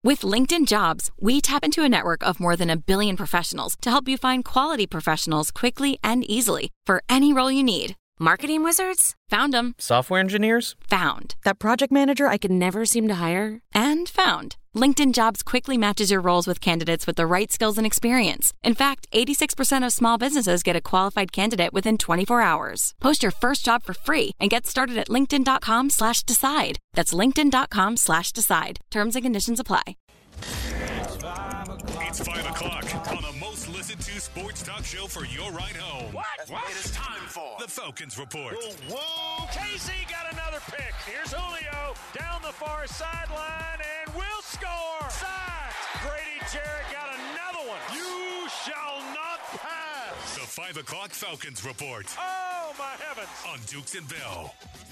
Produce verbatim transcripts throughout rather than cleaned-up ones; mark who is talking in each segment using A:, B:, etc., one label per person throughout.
A: With LinkedIn Jobs, we tap into a network of more than a billion professionals to help you find quality professionals quickly and easily for any role you need. Marketing wizards? Found them.
B: Software engineers?
A: Found. That project manager I could never seem to hire? And found. LinkedIn Jobs quickly matches your roles with candidates with the right skills and experience. In fact, eighty-six percent of small businesses get a qualified candidate within twenty-four hours. Post your first job for free and get started at linkedin.com slash decide. That's linkedin.com slash decide. Terms and conditions apply.
C: It's five o'clock on the most listened to sports talk show for your ride home.
D: What? what? It is time for
C: the Falcons Report.
D: Whoa, whoa. Casey got another pick. Here's Julio down the far sideline and will score. Sacked. Grady Jarrett got another one. You shall not pass.
C: The five o'clock Falcons Report.
D: Oh, my heavens.
C: On Dukes and Bell.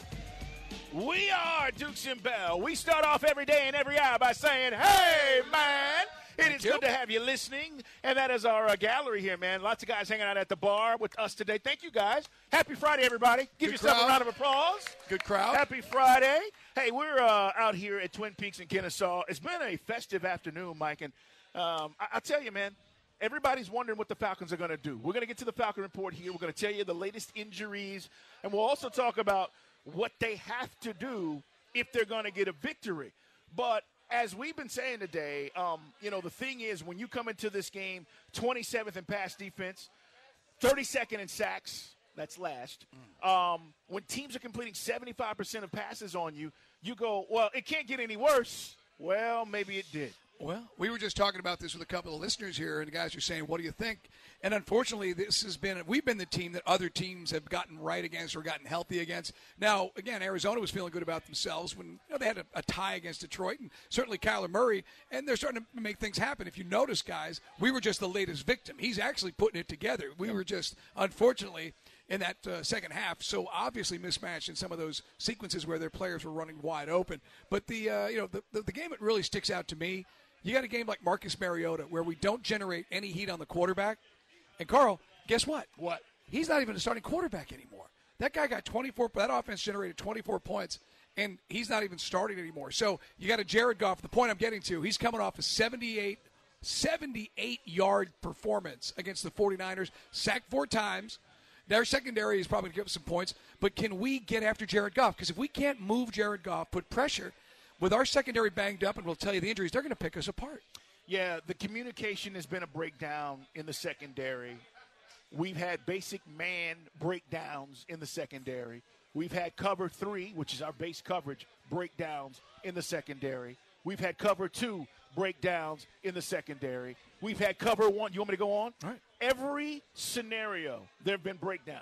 D: We are Dukes and Bell. We start off every day and every hour by saying, hey, man. It is good to have you listening, and that is our uh, gallery here, man. Lots of guys hanging out at the bar with us today. Thank you, guys. Happy Friday, everybody. Give
E: Good
D: yourself
E: crowd.
D: a round of applause.
E: Good crowd.
D: Happy Friday. Hey, we're uh, out here at Twin Peaks in Kennesaw. It's been a festive afternoon, Mike, and um, I- I'll tell you, man, everybody's wondering what the Falcons are going to do. We're going to get to the Falcon Report here. We're going to tell you the latest injuries, and we'll also talk about what they have to do if they're going to get a victory. But as we've been saying today, um, you know, the thing is when you come into this game, twenty-seventh in pass defense, thirty-second in sacks, that's last. Um, when teams are completing seventy-five percent of passes on you, you go, well, it can't get any worse. Well, maybe it did.
E: Well, we were just talking about this with a couple of listeners here, and the guys are saying, what do you think? And unfortunately, this has been, we've been the team that other teams have gotten right against or gotten healthy against. Now, again, Arizona was feeling good about themselves when you know, they had a, a tie against Detroit, and certainly Kyler Murray, and they're starting to make things happen. If you notice, guys, we were just the latest victim. He's actually putting it together. We were just, unfortunately, in that uh, second half, so obviously mismatched in some of those sequences where their players were running wide open. But the, uh, you know, the, the, the game that really sticks out to me, you got a game like Marcus Mariota where we don't generate any heat on the quarterback. And, Carl, guess what?
D: What?
E: He's not even a starting quarterback anymore. That guy got twenty-four. That offense generated twenty-four points, and he's not even starting anymore. So you got a Jared Goff. The point I'm getting to, he's coming off a seventy-eight, seventy-eight-yard performance against the 49ers, sacked four times. Their secondary is probably going to give us some points. But can we get after Jared Goff? Because if we can't move Jared Goff, put pressure – with our secondary banged up, and we'll tell you the injuries, they're going to pick us apart.
D: Yeah, the communication has been a breakdown in the secondary. We've had basic man breakdowns in the secondary. We've had cover three, which is our base coverage, breakdowns in the secondary. We've had cover two breakdowns in the secondary. We've had cover one. You want me to go on?
E: All right.
D: Every scenario, there have been breakdowns.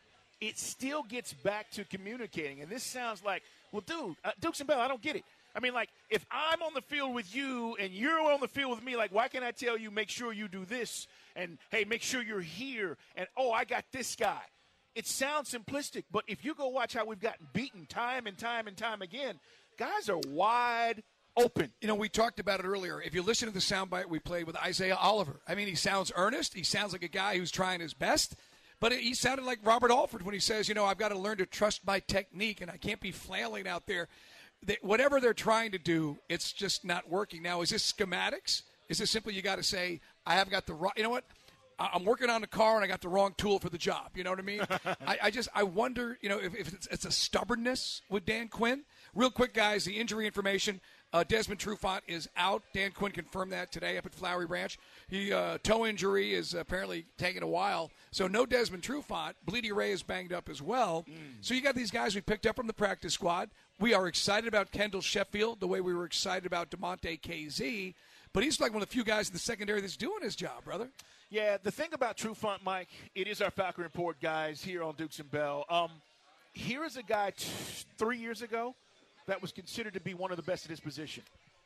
D: It still gets back to communicating. And this sounds like, well, dude, uh, Dukes and Bell, I don't get it. I mean, like, if I'm on the field with you and you're on the field with me, like, why can't I tell you, make sure you do this? And, hey, make sure you're here. And, oh, I got this guy. It sounds simplistic, but if you go watch how we've gotten beaten time and time and time again, guys are wide open.
E: You know, we talked about it earlier. If you listen to the soundbite we played with Isaiah Oliver, I mean, he sounds earnest. He sounds like a guy who's trying his best. But he sounded like Robert Alford when he says, you know, I've got to learn to trust my technique, and I can't be flailing out there. They, whatever they're trying to do, it's just not working. Now, is this schematics? Is this simply you got to say, I haven't got the right – you know what? I'm working on the car, and I got the wrong tool for the job. You know what I mean? I, I just – I wonder, you know, if, if it's, it's a stubbornness with Dan Quinn. Real quick, guys, the injury information. Uh, Desmond Trufant is out. Dan Quinn confirmed that today up at Flowery Branch. He uh, toe injury is apparently taking a while. So no Desmond Trufant. Bleedy Ray is banged up as well. Mm. So you got these guys we picked up from the practice squad. We are excited about Kendall Sheffield the way we were excited about DeMonte K Z. But he's like one of the few guys in the secondary that's doing his job, brother.
D: Yeah, the thing about Trufant, Mike, it is our Falcon Report, guys, here on Dukes and Bell. Um, here is a guy t- three years ago that was considered to be one of the best at his position.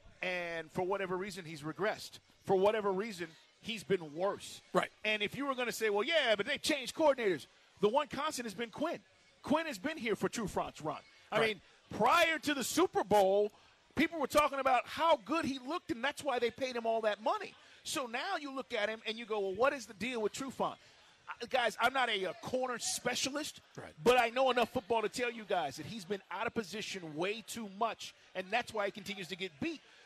D: And for whatever reason, he's regressed. For whatever reason, he's been worse.
E: Right.
D: And if you were going to say, well, yeah, but they've changed coordinators, the one constant has been Quinn. Quinn has been here for Trufant's run. I
E: right.
D: mean, prior to the Super Bowl, people were talking about how good he looked, and that's why they paid him all that money. So now you look at him and you go, well, what is the deal with Trufant? Guys, I'm not a, a corner specialist,
E: right.
D: but I know enough football to tell you guys that he's been out of position way too much, and that's why he continues to get beat.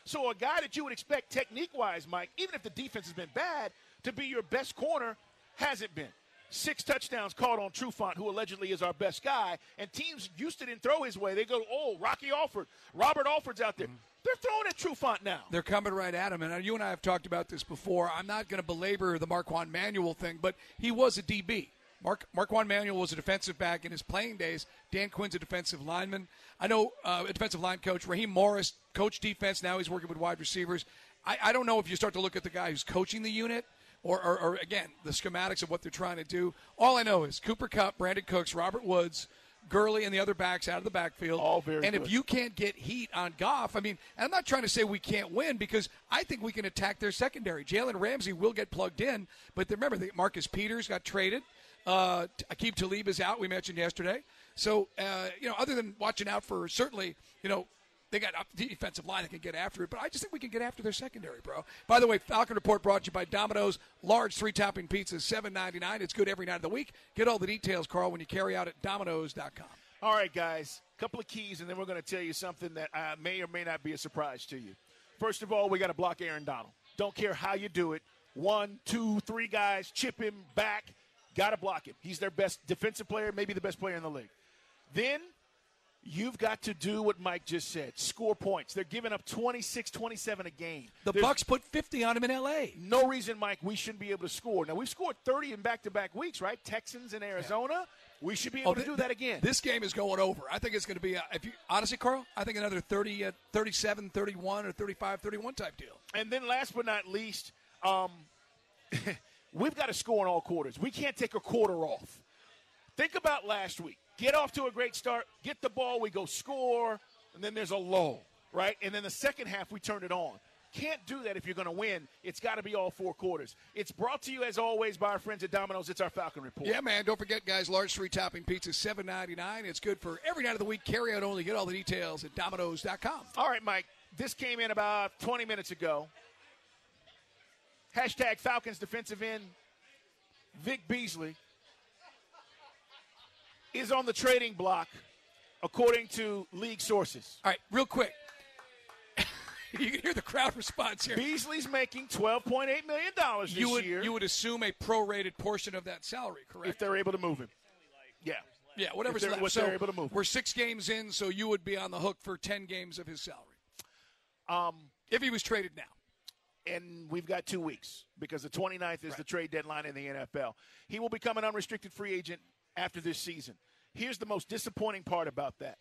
D: So a guy that you would expect technique-wise, Mike, even if the defense has been bad, to be your best corner, hasn't been. Six touchdowns called on Trufant, who allegedly is our best guy, and teams used to didn't throw his way. They go, oh, Rocky Alford, Robert Alford's out there. They're throwing at Trufant now.
E: They're coming right at him, and you and I have talked about this before. I'm not going to belabor the Marquand Manuel thing, but he was a D B. Mark, Marquand Manuel was a defensive back in his playing days. Dan Quinn's a defensive lineman. I know uh, a defensive line coach, Raheem Morris, coached defense. Now he's working with wide receivers. I, I don't know if you start to look at the guy who's coaching the unit or, or, or, again, the schematics of what they're trying to do. All I know is Cooper Kupp, Brandon Cooks, Robert Woods, Gurley, and the other backs out of the backfield.
D: All very
E: and
D: good.
E: if you can't get heat on Goff, I mean, and I'm not trying to say we can't win because I think we can attack their secondary. Jalen Ramsey will get plugged in, but remember, Marcus Peters got traded. Uh, Aqib Talib is out, we mentioned yesterday. So, uh, you know, other than watching out for certainly, you know, they got a defensive line that can get after it, but I just think we can get after their secondary, bro. By the way, Falcon Report brought to you by Domino's. Large three-topping pizzas, seven ninety-nine. It's good every night of the week. Get all the details, Carl, when you carry out at Domino's dot com.
D: All right, guys, a couple of keys, and then we're going to tell you something that uh, may or may not be a surprise to you. First of all, we got to block Aaron Donald. Don't care how you do it. One, two, three guys, chip him back. Got to block him. He's their best defensive player, maybe the best player in the league. Then you've got to do what Mike just said, score points. They're giving up twenty-six, twenty-seven a game.
E: The
D: There's
E: Bucks put fifty on him in L A.
D: No reason, Mike, we shouldn't be able to score. Now, we've scored thirty in back-to-back weeks, right? Texans and Arizona. Yeah. We should be able
E: oh,
D: to
E: th-
D: do that again.
E: This game is going over. I think it's going to be, a, if you honestly, Carl, I think another thirty, uh, thirty-seven, thirty-one or thirty-five, thirty-one type deal.
D: And then last but not least, um, we've got to score in all quarters. We can't take a quarter off. Think about last week. Get off to a great start, get the ball, we go score, and then there's a lull, right? And then the second half, we turn it on. Can't do that if you're going to win. It's got to be all four quarters. It's brought to you, as always, by our friends at Domino's. It's our Falcon Report.
E: Yeah, man. Don't forget, guys, large three-topping pizza, seven ninety-nine. It's good for every night of the week. Carry out only. Get all the details at Domino's dot com.
D: All right, Mike. This came in about twenty minutes ago. Hashtag Falcons defensive end Vic Beasley is on the trading block, according to league sources.
E: All right, real quick. You can hear the crowd response here.
D: Beasley's making twelve point eight million dollars this
E: you would,
D: year.
E: You would assume a prorated portion of that salary, correct?
D: If they're able to move him. Yeah.
E: Yeah, whatever's
D: they're,
E: left.
D: what
E: so
D: they're able to move.
E: We're six games in, so you would be on the hook for ten games of his salary.
D: Um,
E: if he was traded now.
D: And we've got two weeks because the twenty-ninth is right. the trade deadline in the N F L. He will become an unrestricted free agent after this season. Here's the most disappointing part about that.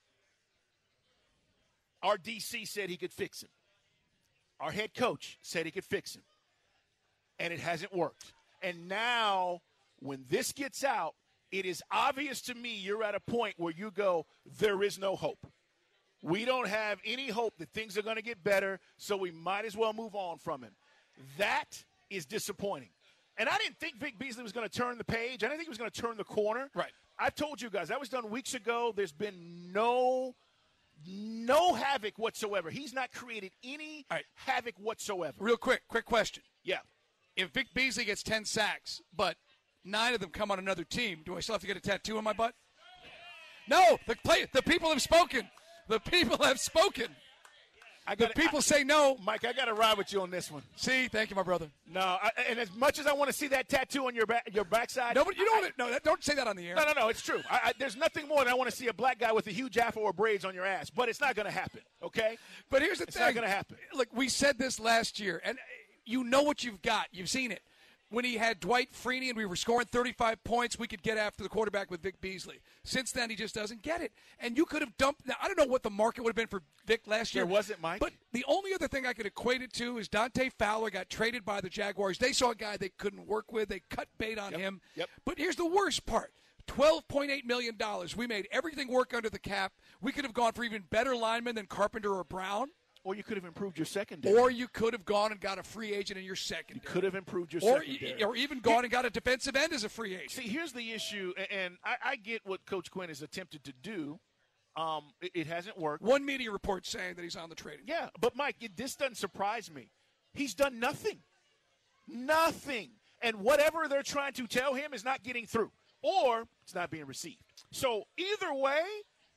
D: Our D C said he could fix him. Our head coach said he could fix him. And it hasn't worked. And now, when this gets out, it is obvious to me you're at a point where you go, there is no hope. We don't have any hope that things are going to get better, so we might as well move on from him. That is disappointing. And I didn't think Vic Beasley was going to turn the page. I didn't think he was going to turn the corner.
E: Right.
D: I've told you guys, that was done weeks ago. There's been no no havoc whatsoever. He's not created any
E: right.
D: havoc whatsoever.
E: Real quick, quick question.
D: Yeah.
E: If Vic Beasley gets ten sacks, but nine of them come on another team, do I still have to get a tattoo on my butt? No, the play, the people have spoken. The people have spoken.
D: I gotta,
E: the people
D: I,
E: say no.
D: Mike, I got to ride with you on this one.
E: See, thank you, my brother.
D: No, I, and as much as I want to see that tattoo on your back, your backside.
E: No, but you don't. I, no, that, don't say that on the air.
D: No, no, no. It's true. I, I, there's nothing more than I want to see a black guy with a huge afro or braids on your ass. But it's not going to happen. Okay.
E: But here's the
D: it's
E: thing.
D: It's not going to happen.
E: Look, we said this last year, and you know what you've got. You've seen it. When he had Dwight Freeney and we were scoring thirty-five points, we could get after the quarterback with Vic Beasley. Since then, he just doesn't get it. And you could have dumped – now, I don't know what the market would have been for Vic last year.
D: There wasn't, Mike.
E: But the only other thing I could equate it to is Dante Fowler got traded by the Jaguars. They saw a guy they couldn't work with. They cut bait on
D: yep.
E: him.
D: Yep.
E: But here's the worst part. twelve point eight million dollars. We made everything work under the cap. We could have gone for even better linemen than Carpenter or Brown.
D: Or you could have improved your secondary.
E: Or you could have gone and got a free agent in your secondary.
D: You could have improved your
E: or,
D: secondary.
E: Or even gone and got a defensive end as a free agent.
D: See, here's the issue, and I, I get what Coach Quinn has attempted to do. Um, it, it hasn't worked.
E: One media report saying that he's on the trading.
D: Yeah, but, Mike, it, this doesn't surprise me. He's done nothing. Nothing. And whatever they're trying to tell him is not getting through. Or it's not being received. So either way,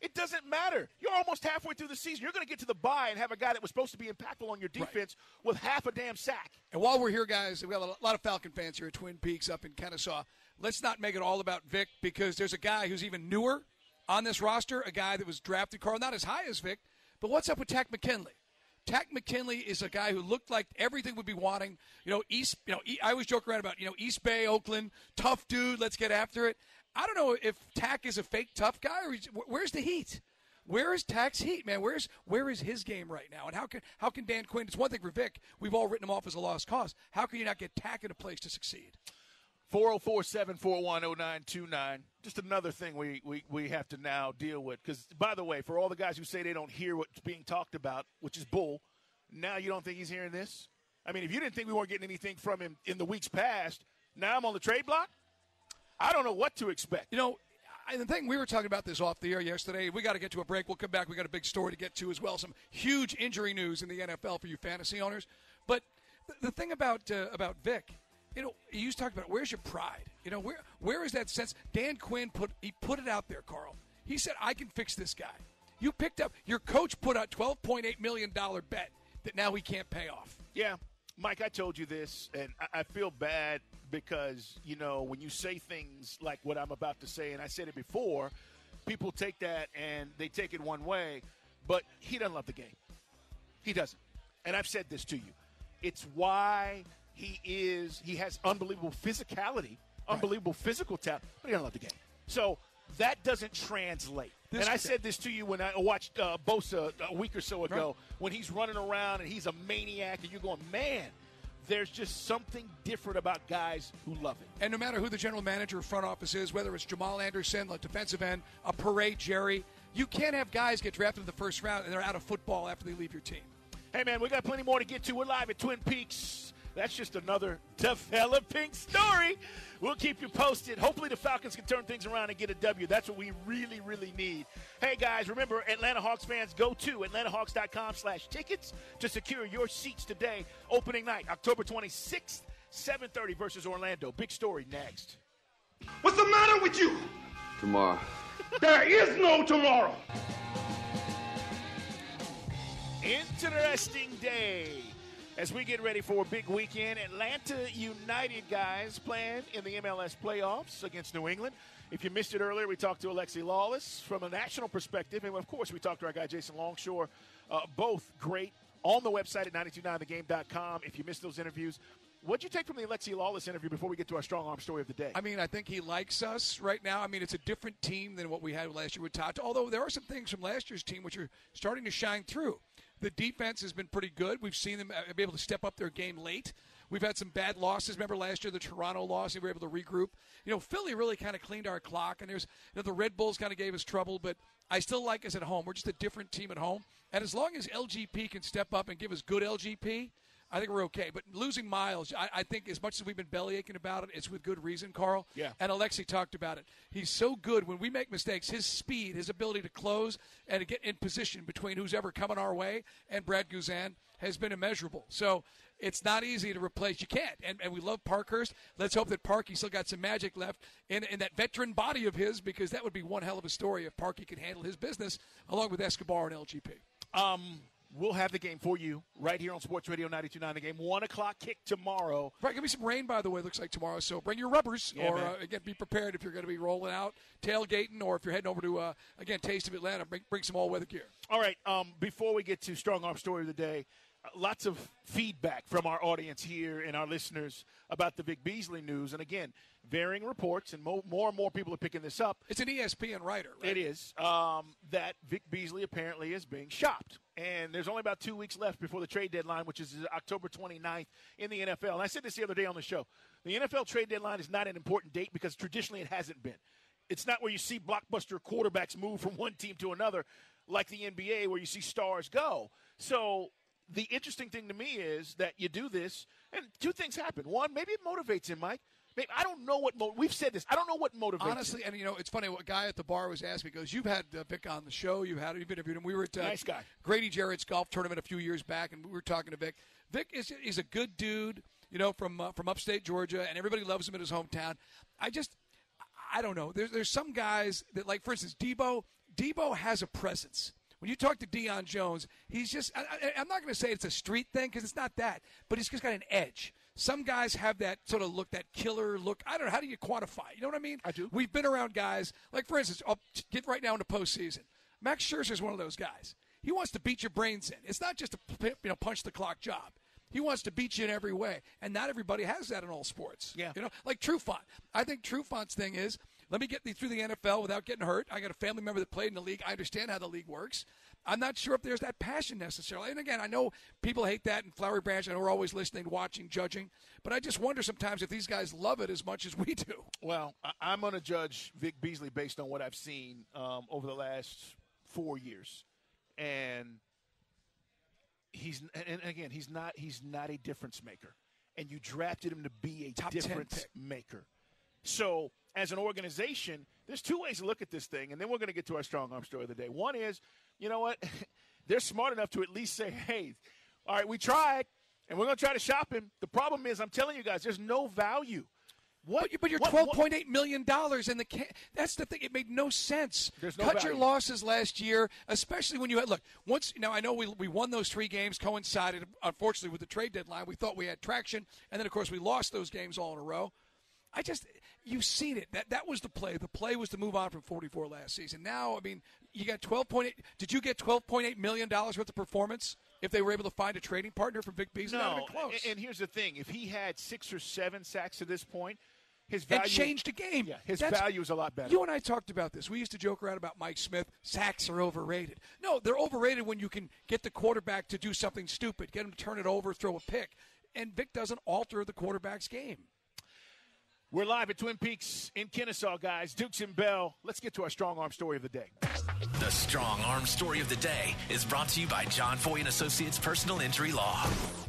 D: It doesn't matter. You're almost halfway through the season. You're going to get to the bye and have a guy that was supposed to be impactful on your defense right. with half a damn sack.
E: And while we're here, guys, we've got a lot of Falcon fans here at Twin Peaks up in Kennesaw. Let's not make it all about Vic, because there's a guy who's even newer on this roster, a guy that was drafted, Carl, not as high as Vic, but what's up with Takk McKinley? Takk McKinley is a guy who looked like everything would be wanting. You know, East. You know, I always joke around about, you know, East Bay, Oakland, tough dude, let's get after it. I don't know if Takk is a fake tough guy, or he's, where's the heat? Where is Tack's heat, man? Where's where is his game right now? And how can how can Dan Quinn? It's one thing for Vic. We've all written him off as a lost cause. How can you not get Takk in a place to succeed?
D: four oh four, seven four one, oh nine two nine. Just another thing we, we, we have to now deal with. Because, by the way, for all the guys who say they don't hear what's being talked about, which is bull, now you don't think he's hearing this? I mean, if you didn't think we weren't getting anything from him in the weeks past, now I'm on the trade block? I don't know what to expect.
E: You know, I, the thing, we were talking about this off the air yesterday. We got to get to a break. We'll come back. We got a big story to get to as well. Some huge injury news in the N F L for you fantasy owners. But the, the thing about uh, about Vic, you know, you used to talk about where's your pride? You know, where where is that sense? Dan Quinn put he put it out there, Carl. He said, I can fix this guy. You picked up, your coach put out twelve point eight million dollars bet that now he can't pay off.
D: Yeah. Mike, I told you this, and I, I feel bad because, you know, when you say things like what I'm about to say, and I said it before, people take that and they take it one way, but he doesn't love the game. He doesn't. And I've said this to you. It's why he is, he has unbelievable physicality, unbelievable right. physical talent, but he doesn't love the game. So that doesn't translate. This and I said this to you when I watched uh, Bosa a week or so ago, right. when he's running around and he's a maniac, and you're going, man, there's just something different about guys who love it.
E: And no matter who the general manager or front office is, whether it's Jamal Anderson, the defensive end, a Parade Jerry, you can't have guys get drafted in the first round and they're out of football after they leave your team.
D: Hey, man, we got plenty more to get to. We're live at Twin Peaks. That's just another developing story. We'll keep you posted. Hopefully the Falcons can turn things around and get a W. That's what we really, really need. Hey, guys, remember, Atlanta Hawks fans, go to atlanta hawks dot com slash tickets to secure your seats today. Opening night, October twenty-sixth, seven thirty versus Orlando. Big story next.
B: What's the matter with you?
F: Tomorrow.
B: There is no tomorrow.
D: Interesting day as we get ready for a big weekend. Atlanta United, guys, playing in the M L S playoffs against New England. If you missed it earlier, we talked to Alexi Lawless from a national perspective. And, of course, we talked to our guy Jason Longshore. Uh, both great on the website at nine two nine the game dot com. If you missed those interviews, what'd you take from the Alexi Lawless interview before we get to our strong arm story of the day?
E: I mean, I think he likes us right now. I mean, it's a different team than what we had last year with Tata, although there are some things from last year's team which are starting to shine through. The defense has been pretty good. We've seen them be able to step up their game late. We've had some bad losses. Remember last year, the Toronto loss, and we were able to regroup. You know, Philly really kind of cleaned our clock, and there's, you know, the Red Bulls kind of gave us trouble, but I still like us at home. We're just a different team at home. And as long as L G P can step up and give us good L G P, I think we're okay. But losing Miles, I, I think as much as we've been bellyaching about it, it's with good reason, Carl.
D: Yeah.
E: And Alexi talked about it. He's so good. When we make mistakes, his speed, his ability to close and to get in position between who's ever coming our way and Brad Guzan has been immeasurable. So it's not easy to replace. You can't. And, and we love Parkhurst. Let's hope that Parky still got some magic left in, in that veteran body of his, because that would be one hell of a story if Parky could handle his business along with Escobar and L G P.
D: Um. We'll have the game for you right here on Sports Radio ninety-two point nine The Game. One o'clock kick tomorrow.
E: Right, going to be some rain, by the way, looks like tomorrow. So bring your rubbers,
D: yeah,
E: or, uh, again, be prepared if you're going to be rolling out, tailgating, or if you're heading over to, uh, again, Taste of Atlanta, bring, bring some all-weather gear.
D: All right, um, before we get to Strong Arm Story of the Day, uh, lots of feedback from our audience here and our listeners about the Vic Beasley news. And, again, varying reports, and mo- more and more people are picking this up.
E: It's an E S P N writer, right?
D: It is, um, that Vic Beasley apparently is being shopped. And there's only about two weeks left before the trade deadline, which is October twenty-ninth in the N F L. And I said this the other day on the show. The N F L trade deadline is not an important date because traditionally it hasn't been. It's not where you see blockbuster quarterbacks move from one team to another like the N B A where you see stars go. So the interesting thing to me is that you do this, and two things happen. One, maybe it motivates him, Mike. Maybe, I don't know what mo- – we've said this. I don't know what motivates
E: Honestly,
D: him.
E: and, you know, it's funny. A guy at the bar was asking me, goes, you've had uh, Vic on the show. You've had you've interviewed him. We were at uh,
D: nice guy.
E: Grady Jarrett's golf tournament a few years back, and we were talking to Vic. Vic is is a good dude, you know, from uh, from upstate Georgia, and everybody loves him in his hometown. I just – I don't know. There's, there's some guys that, like, for instance, Debo – Debo has a presence. When you talk to Deion Jones, he's just, I, I, I'm not going to say it's a street thing because it's not that, but he's just got an edge. Some guys have that sort of look, that killer look. I don't know. How do you quantify it? You know what I mean?
D: I do.
E: We've been around guys, like, for instance, I'll get right now into postseason. Max Scherzer is one of those guys. He wants to beat your brains in. It's not just a you know, punch-the-clock job. He wants to beat you in every way, and not everybody has that in all sports.
D: Yeah.
E: You know, like Trufant. I think Trufant's thing is, let me get through the N F L without getting hurt. I got a family member that played in the league. I understand how the league works. I'm not sure if there's that passion necessarily. And, again, I know people hate that in Flowery Branch. I know we're always listening, watching, judging. But I just wonder sometimes if these guys love it as much as we do.
D: Well, I'm going to judge Vic Beasley based on what I've seen um, over the last four years. And he's and again, he's not he's not a difference maker. And you drafted him to be a
E: Top
D: difference maker. So as an organization, there's two ways to look at this thing, and then we're going to get to our strong arm story of the day. One is, you know what? They're smart enough to at least say, hey, all right, we tried, and we're going to try to shop him. The problem is, I'm telling you guys, there's no value. What?
E: But, but you're
D: what,
E: twelve point eight million dollars in the ca- – that's the thing. It made no sense.
D: There's no
E: Cut
D: value.
E: your losses last year, especially when you had – look, once – now, I know we we won those three games, coincided, unfortunately, with the trade deadline. We thought we had traction, and then, of course, we lost those games all in a row. I just – you've seen it. That that was the play. The play was to move on from forty-four last season. Now, I mean, you got twelve point eight – did you get twelve point eight million dollars worth of performance if they were able to find a trading partner for Vic Beasley? That would
D: No,
E: have been close.
D: and, and here's the thing. If he had six or seven sacks at this point, his value –
E: and changed the game.
D: Yeah, his
E: That's,
D: value is a lot better.
E: You and I talked about this. We used to joke around about Mike Smith. Sacks are overrated. No, they're overrated when you can get the quarterback to do something stupid, get him to turn it over, throw a pick. And Vic doesn't alter the quarterback's game.
D: We're live at Twin Peaks in Kennesaw, guys. Dukes and Bell. Let's get to our strong arm story of the day.
F: The Strong Arm Story of the Day is brought to you by John Foy and Associates Personal Injury Law.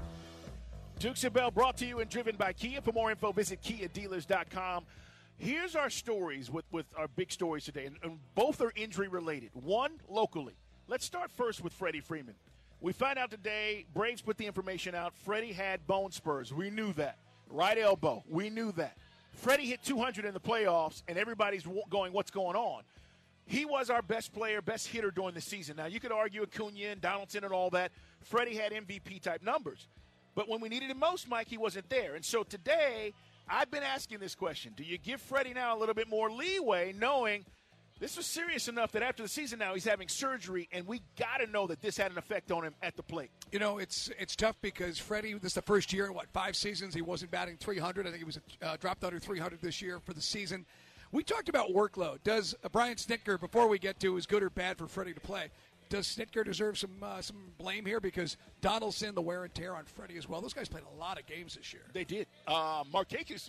D: Dukes and Bell brought to you and driven by Kia. For more info, visit kia dealers dot com. Here's our stories with, with our big stories today, and, and both are injury-related. One, locally. Let's start first with Freddie Freeman. We find out today, Braves put the information out, Freddie had bone spurs. We knew that. Right elbow. We knew that. Freddie hit two hundred in the playoffs, and everybody's going, what's going on? He was our best player, best hitter during the season. Now, you could argue Acuna and Donaldson and all that. Freddie had M V P-type numbers. But when we needed him most, Mike, he wasn't there. And so today, I've been asking this question. Do you give Freddie now a little bit more leeway, knowing this was serious enough that after the season now he's having surgery, and we got to know that this had an effect on him at the plate? You
E: know, it's it's tough because Freddie, this is the first year in, what, five seasons, he wasn't batting three hundred. I think he was uh, dropped under three hundred this year for the season. We talked about workload. Does uh, Brian Snitker, before we get to is good or bad for Freddie to play, does Snitker deserve some uh, some blame here? Because Donaldson, the wear and tear on Freddie as well. Those guys played a lot of games this year.
D: They did. Uh, Markakis,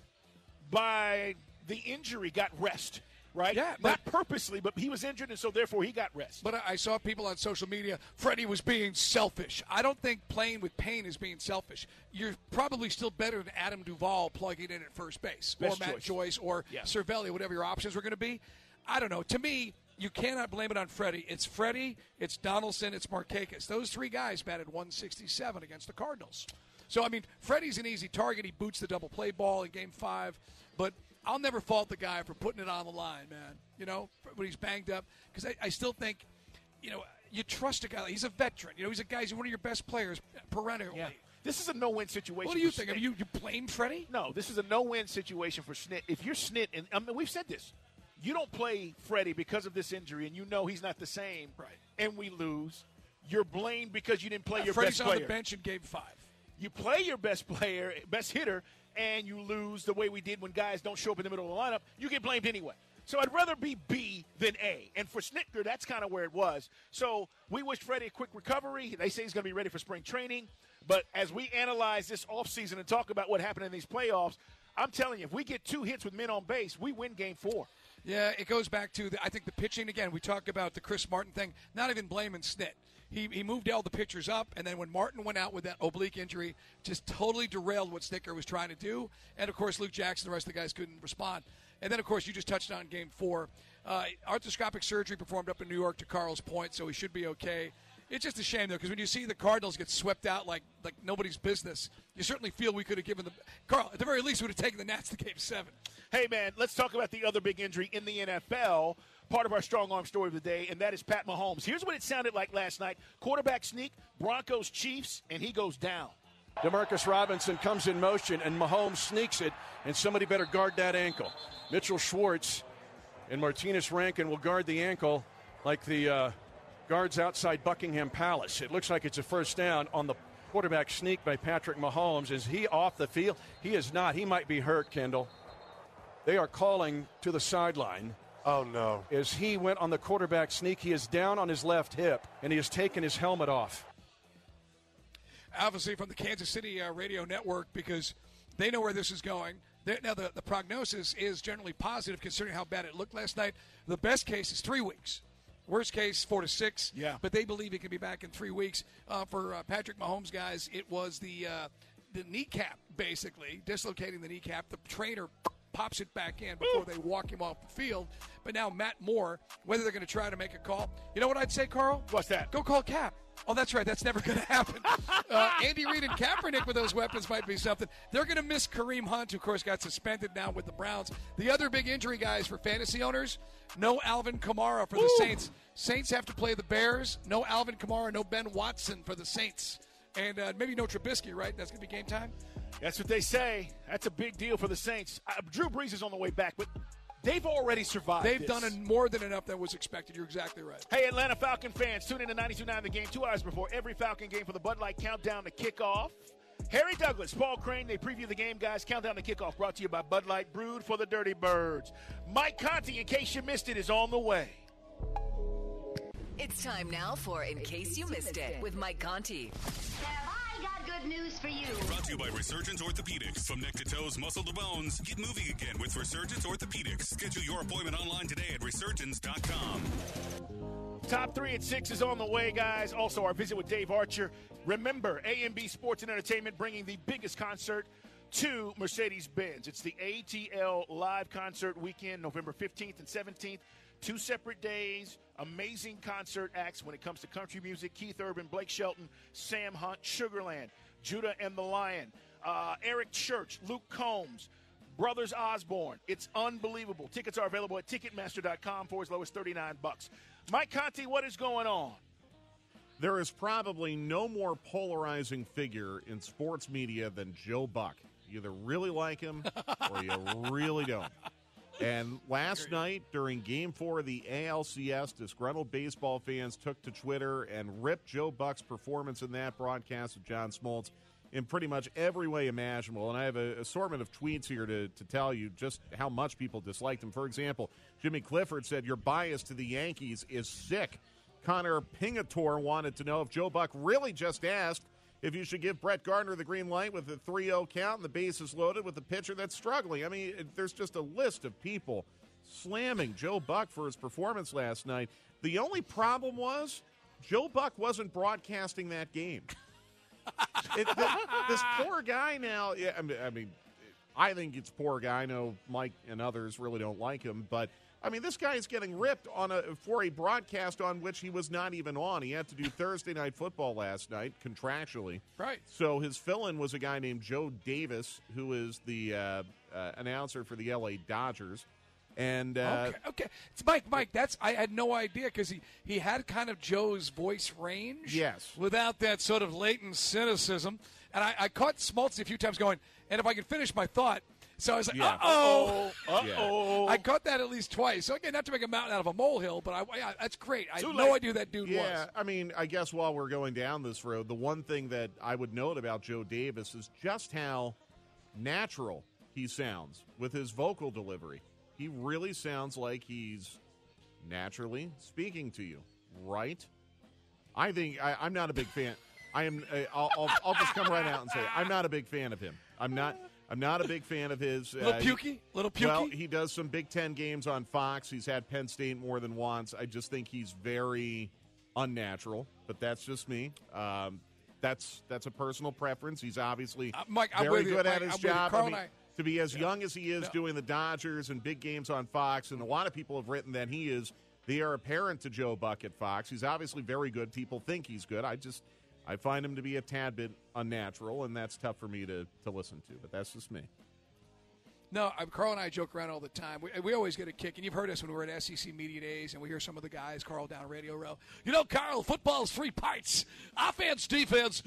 D: by the injury, got rest. Right?
E: Yeah,
D: not purposely, but he was injured, and so therefore he got rest.
E: But I saw people on social media, Freddie was being selfish. I don't think playing with pain is being selfish. You're probably still better than Adam Duvall plugging in at first base,
D: Best
E: or Matt
D: choice.
E: Joyce, or
D: Yeah.
E: Cervelli, whatever your options were going to be. I don't know. To me, you cannot blame it on Freddie. It's Freddie, it's Donaldson, it's Markakis. Those three guys batted one sixty-seven against the Cardinals. So, I mean, Freddie's an easy target. He boots the double play ball in game five, but I'll never fault the guy for putting it on the line, man, you know, when he's banged up. Because I, I still think, you know, you trust a guy. He's a veteran. You know, he's a guy, he's one of your best players perennially.
D: Yeah. This is a no-win situation.
E: What do you
D: for
E: think?
D: Snit.
E: I mean, you, you blame Freddie?
D: No, this is a no-win situation for Snit. If you're Snit, and I mean, we've said this, you don't play Freddie because of this injury, and you know he's not the same,
E: right?
D: And we lose, you're blamed because you didn't play
E: yeah,
D: your
E: Freddie's
D: best player.
E: on the bench in game five.
D: You play your best player, best hitter, and you lose the way we did when guys don't show up in the middle of the lineup, you get blamed anyway. So I'd rather be B than A. And for Snitker, that's kind of where it was. So we wish Freddie a quick recovery. They say he's going to be ready for spring training. But as we analyze this offseason and talk about what happened in these playoffs, I'm telling you, if we get two hits with men on base, we win game four.
E: Yeah, it goes back to, the, I think, the pitching. Again, we talked about the Chris Martin thing, not even blaming Snit. He he moved all the pitchers up, and then when Martin went out with that oblique injury, just totally derailed what Snitker was trying to do. And, of course, Luke Jackson, the rest of the guys couldn't respond. And then, of course, you just touched on game four. Uh, arthroscopic surgery performed up in New York to Carl's Point, so he should be okay. It's just a shame, though, because when you see the Cardinals get swept out like like nobody's business, you certainly feel we could have given the – Carl, at the very least, we would have taken the Nats to game seven.
D: Hey, man, let's talk about the other big injury in the N F L, part of our strong arm story of the day, and that is Pat Mahomes. Here's what it sounded like last night. Quarterback sneak, Broncos Chiefs, and he goes down.
G: Demarcus Robinson comes in motion, and Mahomes sneaks it, and somebody better guard that ankle. Mitchell Schwartz and Martinez Rankin will guard the ankle like the uh, guards outside Buckingham Palace. It looks like it's a first down on the quarterback sneak by Patrick Mahomes. Is he off the field? He is not. He might be hurt, Kendall. They are calling to the sideline.
H: Oh, no.
G: As he went on the quarterback sneak, he is down on his left hip, and he has taken his helmet off.
E: Obviously from the Kansas City uh, radio network, because they know where this is going. They're, now, the, the prognosis is generally positive considering how bad it looked last night. The best case is three weeks. Worst case, four to six.
D: Yeah.
E: But they believe he can be back in three weeks. Uh, for uh, Patrick Mahomes, guys, it was the uh, the kneecap, basically, dislocating the kneecap. The trainer pops it back in before they walk him off the field. But now Matt Moore, whether they're going to try to make a call. You know what I'd say, Carl?
D: What's that?
E: Go call Cap. Oh, that's right. That's never going to happen. Uh, Andy Reid and Kaepernick with those weapons might be something. They're going to miss Kareem Hunt, who, of course, got suspended now with the Browns. The other big injury, guys, for fantasy owners, no Alvin Kamara for the Ooh. Saints. Saints have to play the Bears. No Alvin Kamara, no Ben Watson for the Saints. And uh, maybe no Trubisky, right? That's going to be game time?
D: That's what they say. That's a big deal for the Saints. Uh, Drew Brees is on the way back, but they've already survived
E: They've
D: this.
E: done more than enough that was expected. You're exactly right.
D: Hey, Atlanta Falcon fans, tune in to ninety-two point nine The Game two hours before every Falcon game for the Bud Light Countdown to Kickoff. Harry Douglas, Paul Crane, they preview the game, guys. Countdown to Kickoff brought to you by Bud Light, brewed for the Dirty Birds. Mike Conti, in case you missed it, is on the way.
I: It's time now for In Case You Missed It with Mike Conti.
J: I got good news for you.
C: Brought to you by Resurgence Orthopedics. From neck to toes, muscle to bones, get moving again with Resurgence Orthopedics. Schedule your appointment online today at resurgence dot com.
D: Top three at six is on the way, guys. Also, our visit with Dave Archer. Remember, A and B Sports and Entertainment bringing the biggest concert to Mercedes-Benz. It's the A T L Live Concert Weekend, November fifteenth and seventeenth. Two separate days, amazing concert acts when it comes to country music. Keith Urban, Blake Shelton, Sam Hunt, Sugarland, Judah and the Lion, uh, Eric Church, Luke Combs, Brothers Osborne. It's unbelievable. Tickets are available at ticketmaster dot com for as low as thirty-nine bucks. Mike Conti, what is going on?
H: There is probably no more polarizing figure in sports media than Joe Buck. You either really like him or you really don't. And last night, during Game four of the A L C S, disgruntled baseball fans took to Twitter and ripped Joe Buck's performance in that broadcast with John Smoltz in pretty much every way imaginable. And I have an assortment of tweets here to, to tell you just how much people disliked him. For example, Jimmy Clifford said, "Your bias to the Yankees is sick." Connor Pingator wanted to know if Joe Buck really just asked if you should give Brett Gardner the green light with a three oh count and the bases loaded with a pitcher that's struggling. I mean, it, there's just a list of people slamming Joe Buck for his performance last night. The only problem was Joe Buck wasn't broadcasting that game. it, the, this poor guy now, yeah, I mean, I mean, I think it's poor guy. I know Mike and others really don't like him, but I mean, this guy is getting ripped on a for a broadcast on which he was not even on. He had to do Thursday Night Football last night, contractually.
E: Right.
H: So his fill-in was a guy named Joe Davis, who is the uh, uh, announcer for the L A Dodgers. And uh,
E: okay, okay, it's Mike. Mike, that's I had no idea because he, he had kind of Joe's voice range.
H: Yes.
E: Without that sort of latent cynicism, and I, I caught Smoltz a few times going, and if I could finish my thought. So I was like,
H: yeah.
E: uh-oh,
D: uh-oh.
E: I caught that at least twice. So, again, not to make a mountain out of a molehill, but I, yeah, that's great. I
D: Too
E: had
D: late.
E: no idea who that dude
H: yeah,
E: was.
H: Yeah, I mean, I guess while we're going down this road, the one thing that I would note about Joe Davis is just how natural he sounds with his vocal delivery. He really sounds like he's naturally speaking to you, right? I think I, I'm not a big fan. I am. Uh, I'll, I'll, I'll just come right out and say I'm not a big fan of him. I'm not. I'm not a big fan of his.
E: Little
H: uh,
E: pukey? Little pukey?
H: Well, he does some Big Ten games on Fox. He's had Penn State more than once. I just think he's very unnatural, but that's just me. Um, that's that's a personal preference. He's obviously
E: uh, Mike, I'm
H: very
E: with
H: good
E: you.
H: at
E: Mike,
H: his
E: I'm with you.
H: job.
E: Carl
H: I mean,
E: and I-
H: to be as
E: Yeah.
H: young as he is
E: No.
H: doing the Dodgers and big games on Fox, and a lot of people have written that he is They are apparent to Joe Buck at Fox. He's obviously very good. People think he's good. I just I find him to be a tad bit unnatural, and that's tough for me to, to listen to. But that's just me.
E: No, I'm, Carl and I joke around all the time. We, we always get a kick, and you've heard us when we're at S E C Media Days, and we hear some of the guys, Carl down Radio Row. You know, Carl, football's three parts: offense, defense,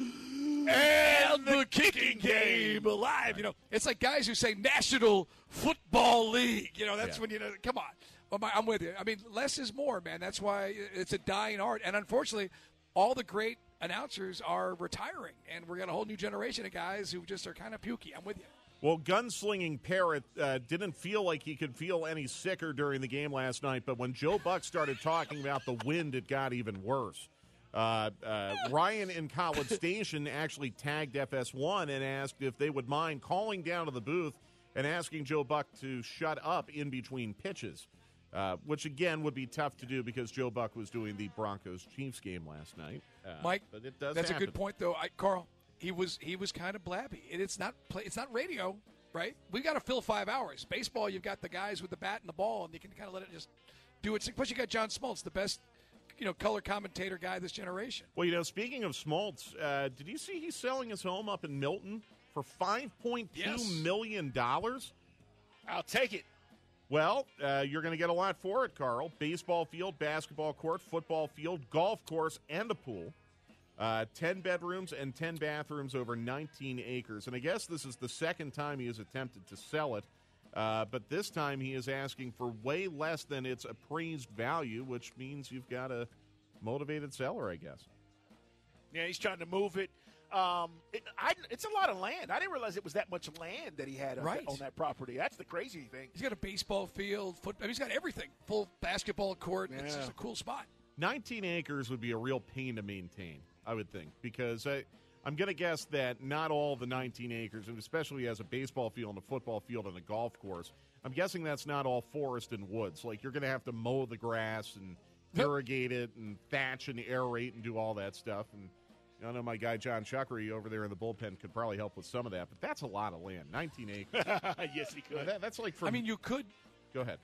E: and the kicking game alive. You know, it's like guys who say National Football League. You know, that's yeah. when you know. Come on, well, my, I'm with you. I mean, less is more, man. That's why it's a dying art, and unfortunately, all the great announcers are retiring, and we're got a whole new generation of guys who just are kind of pukey. I'm with you.
H: Well, gunslinging Parrott uh, didn't feel like he could feel any sicker during the game last night, but when Joe Buck started talking about the wind, it got even worse. Uh, uh, Ryan in College Station actually tagged F S one and asked if they would mind calling down to the booth and asking Joe Buck to shut up in between pitches, uh, which, again, would be tough to do because Joe Buck was doing the Broncos-Chiefs game last night. Uh,
E: Mike,
H: but it does
E: that's
H: happen.
E: a good point, though. I, Carl. He was he was kind of blabby. And it's not play, it's not radio, right? We got to fill five hours. Baseball, you've got the guys with the bat and the ball, and you can kind of let it just do it. Plus, you got John Smoltz, the best, you know, color commentator guy of this generation.
H: Well, you know, speaking of Smoltz, uh, did you see he's selling his home up in Milton for five point two yes. million dollars?
D: I'll take it.
H: Well, uh, you're going to get a lot for it, Carl. Baseball field, basketball court, football field, golf course, and a pool. Uh, ten bedrooms and ten bathrooms over nineteen acres. And I guess this is the second time he has attempted to sell it. Uh, but this time he is asking for way less than its appraised value, which means you've got a motivated seller, I guess.
D: Yeah, he's trying to move it. Um, it I, it's a lot of land. I didn't realize it was that much land that he had
E: right.
D: on, that, on that property. That's the crazy thing.
E: He's got a baseball field, foot, I mean, he's got everything. Full basketball court.
D: Yeah.
E: It's just a cool spot.
H: nineteen acres would be a real pain to maintain, I would think, because I, I'm going to guess that not all the nineteen acres, and especially as a baseball field and a football field and a golf course, I'm guessing that's not all forest and woods. Like, you're going to have to mow the grass and irrigate it and thatch and aerate and do all that stuff. And I know my guy John Chuckery over there in the bullpen could probably help with some of that, but that's a lot of land, nineteen acres.
D: Yes, he could.
H: That, that's like from,
E: I mean, you could.
H: Go ahead.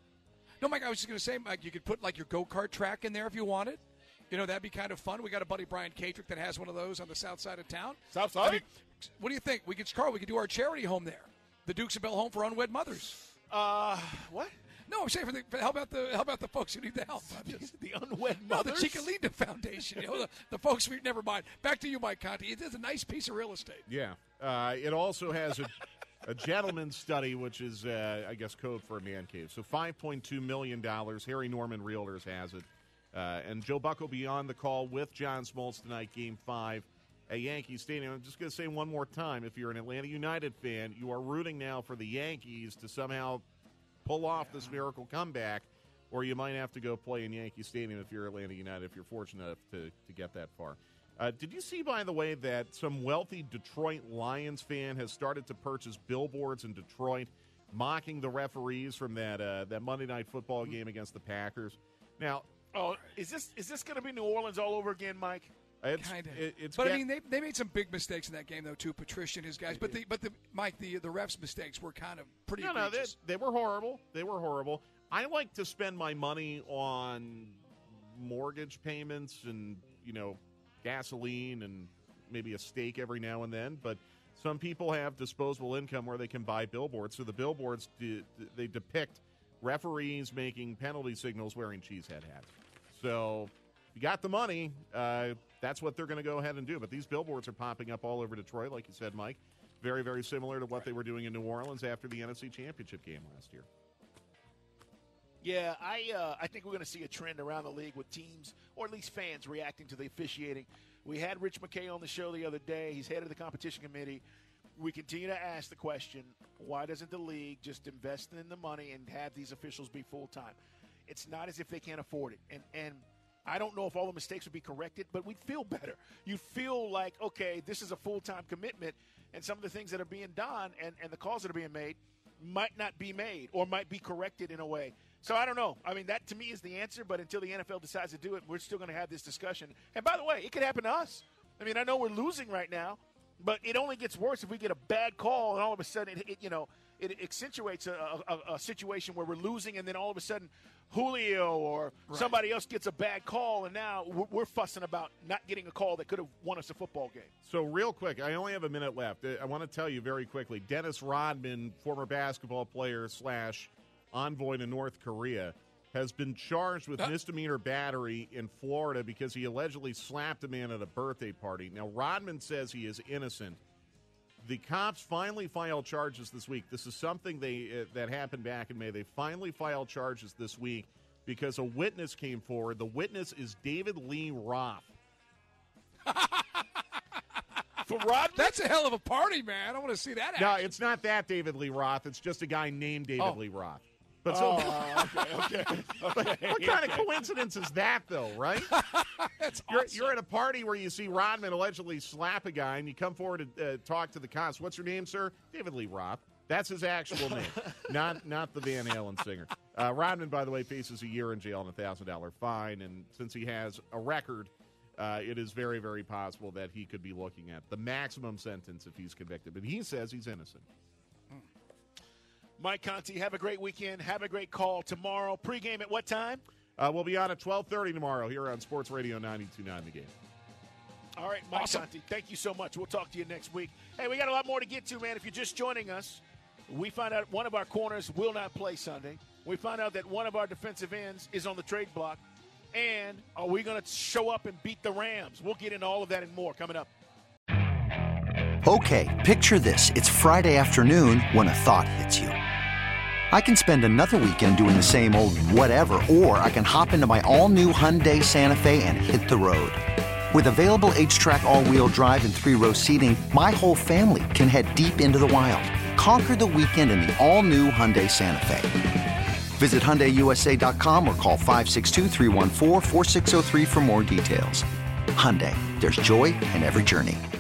E: No, Mike, I was just going to say, Mike, you could put, like, your go-kart track in there if you wanted. You know, that'd be kind of fun. We got a buddy, Brian Katrick, that has one of those on the south side of town.
D: South side?
E: I mean, what do you think? We could, Carl, we could do our charity home there. The Dukes of Bell Home for Unwed Mothers.
D: Uh, what?
E: No, I'm saying for the, for, how about the how about the folks who need the help? Just,
D: the unwed
E: no,
D: mothers?
E: the Chicalina Foundation. You know, the, the folks. We, never mind. Back to you, Mike Conti. It is a nice piece of real estate.
H: Yeah. Uh, it also has a, a gentleman's study, which is, uh, I guess, code for a man cave. So five point two million dollars. Harry Norman Realtors has it. Uh, and Joe Buck will be on the call with John Smoltz tonight, Game five at Yankee Stadium. I'm just going to say one more time, if you're an Atlanta United fan, you are rooting now for the Yankees to somehow pull off this miracle comeback, or you might have to go play in Yankee Stadium if you're Atlanta United, if you're fortunate enough to, to get that far. Uh, did you see, by the way, that some wealthy Detroit Lions fan has started to purchase billboards in Detroit, mocking the referees from that uh, that Monday Night Football game against the Packers? Now,
D: oh, is this is this going to be New Orleans all over again, Mike?
H: It's,
E: kind of.
H: it, it's
E: but
H: get,
E: I mean, they they made some big mistakes in that game, though, too. Patricia and his guys. But the but the Mike, the the refs' mistakes were kind of pretty.
H: No, no, they,
E: egregious.
H: they were horrible. They were horrible. I like to spend my money on mortgage payments and, you know, gasoline and maybe a steak every now and then. But some people have disposable income where they can buy billboards. So the billboards de- they depict referees making penalty signals wearing cheesehead hats. So you got the money, uh, that's what they're going to go ahead and do. But these billboards are popping up all over Detroit, like you said, Mike. Very, very similar to what they were doing in New Orleans after the N F C Championship game last year.
D: Yeah, I uh, I think we're going to see a trend around the league with teams, or at least fans, reacting to the officiating. We had Rich McKay on the show the other day. He's head of the competition committee. We continue to ask the question, why doesn't the league just invest in the money and have these officials be full-time? It's not as if they can't afford it. And and I don't know if all the mistakes would be corrected, but we'd feel better. You feel like, okay, this is a full-time commitment, and some of the things that are being done and, and the calls that are being made might not be made or might be corrected in a way. So I don't know. I mean, that to me is the answer, but until the N F L decides to do it, we're still going to have this discussion. And by the way, it could happen to us. I mean, I know we're losing right now, but it only gets worse if we get a bad call and all of a sudden, it, it, you know, it accentuates a, a, a situation where we're losing, and then all of a sudden Julio or right. somebody else gets a bad call, and now we're, we're fussing about not getting a call that could have won us a football game.
H: So real quick, I only have a minute left. I want to tell you very quickly, Dennis Rodman, former basketball player slash envoy to North Korea, has been charged with misdemeanor battery in Florida because he allegedly slapped a man at a birthday party. Now, Rodman says he is innocent. The cops finally filed charges this week. This is something they uh, that happened back in May. They finally filed charges this week because a witness came forward. The witness is David Lee Roth.
D: For Rodman?
E: That's a hell of a party, man. I want to see that action.
H: No, it's not that David Lee Roth. It's just a guy named David
E: oh.
H: Lee Roth. But so,
D: oh, okay, okay. okay.
H: What kind of coincidence is that, though, right?
E: That's
H: you're,
E: awesome.
H: you're at a party where you see Rodman allegedly slap a guy, and you come forward to uh, talk to the cops. What's your name, sir? David Lee Roth. That's his actual name, not not the Van Halen singer. Uh, Rodman, by the way, faces a year in jail and a one thousand dollars fine, and since he has a record, uh, it is very, very possible that he could be looking at the maximum sentence if he's convicted. But he says he's innocent.
D: Mike Conti, have a great weekend. Have a great call tomorrow. Pre-game at what time?
H: Uh, we'll be on at twelve thirty tomorrow here on Sports Radio ninety-two point nine The Game.
D: All right, Mike
E: Awesome.
D: Conti, thank you so much. We'll talk to you next week. Hey, we got a lot more to get to, man. If you're just joining us, we find out one of our corners will not play Sunday. We find out that one of our defensive ends is on the trade block. And are we going to show up and beat the Rams? We'll get into all of that and more coming up.
K: Okay, picture this. It's Friday afternoon when a thought hits you. I can spend another weekend doing the same old whatever, or I can hop into my all-new Hyundai Santa Fe and hit the road. With available H-Track all-wheel drive and three-row seating, my whole family can head deep into the wild. Conquer the weekend in the all-new Hyundai Santa Fe. Visit Hyundai U S A dot com or call five six two, three one four, four six zero three for more details. Hyundai, there's joy in every journey.